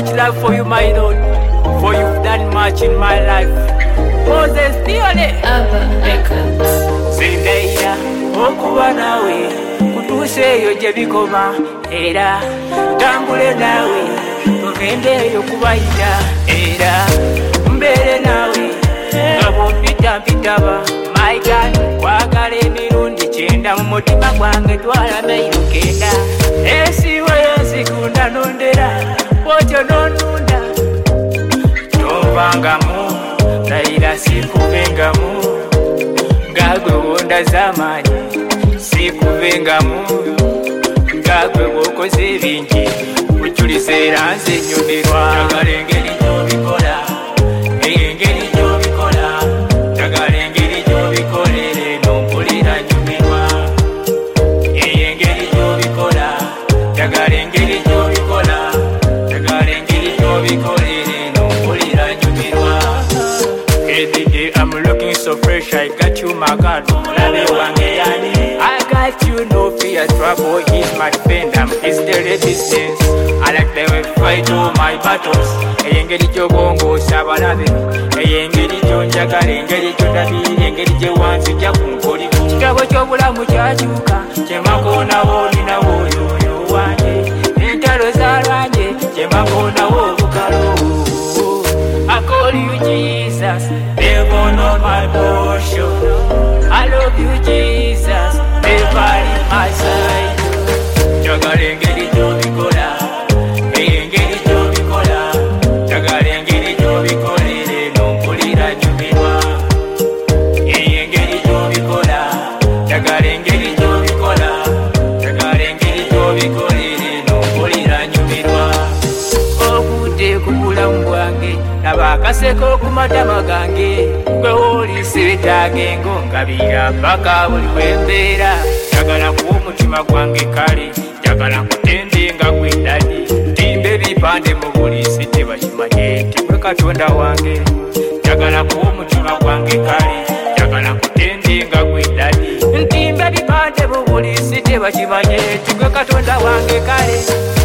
much love for you, my Lord, for you've done much in my life. Moses Dione Zindeira okuba nawe kutuuseeyo gye bikoma, era tambule nawe tugendeeyo kubayita, era mbeere nawe nga bw'ompitampitaba. My God, kwagala emirundi 9 mu mutima gwange, twala mailo 9. Ensiwa yansikunda nondera, bw'otyo n'onunda. Tombangamu naira sikubengamu, ngagwe wonda z'amaanyi sikubengamu, ngagwe bw'okoze bingi ujulise era nze nyumirwa. Njagala engeri gy'obikola, engeri gy'obikola, njagala engeri gy'obikolere n'ompulira nyumirwa. Engeri gy'obikola, njagala engeri gy'obikola, njagala engeri gy'obikolere n'ompulira nyumirwa. Every day I'm looking so fresh, I got you my God, mulabe wange yani. I got you, no fear, trouble is my friend, I'm his daily business. I like the way fight all my battles. Engeri gy'obongosa abalabe, engeri gy'onjagala, engeri gy'ondabirira, engeri gye wanzija ku nkoliko. Kitabo ky'obulamu kyakyuka, kyemakonawo olinawo oyo wange, entalo z'alwanje kyemakonawo obukalo. I call you Jesus, never know my portion. I love you Jesus, never leave my side. Njagala engeri gy'obikola, engeri gy'obikola, njagala engeri gy'obikolere n'ompulira nyumirwa. Engeri gy'obikola, njagala engeri gy'obikola, njagala engeri gy'obikolere n'ompulira nyumirwa. Obudde ku bulamu bwange laba akaseko ku matama gange, gwe woolise betaaga ng'ongabira paka buli wembeera. Njagala kuwa omutima gwange kale, njagala nkutende nga gwe ddadi, ntimba ebipande mu buli nsi tebakimanye nti gwe Katonda wange. Njagala kuwa omutima gwange kale, njagala nkutende nga gwe ddadi, ntimba ebipande mu buli nsi tebakimanye nti gwe Katonda wange kale.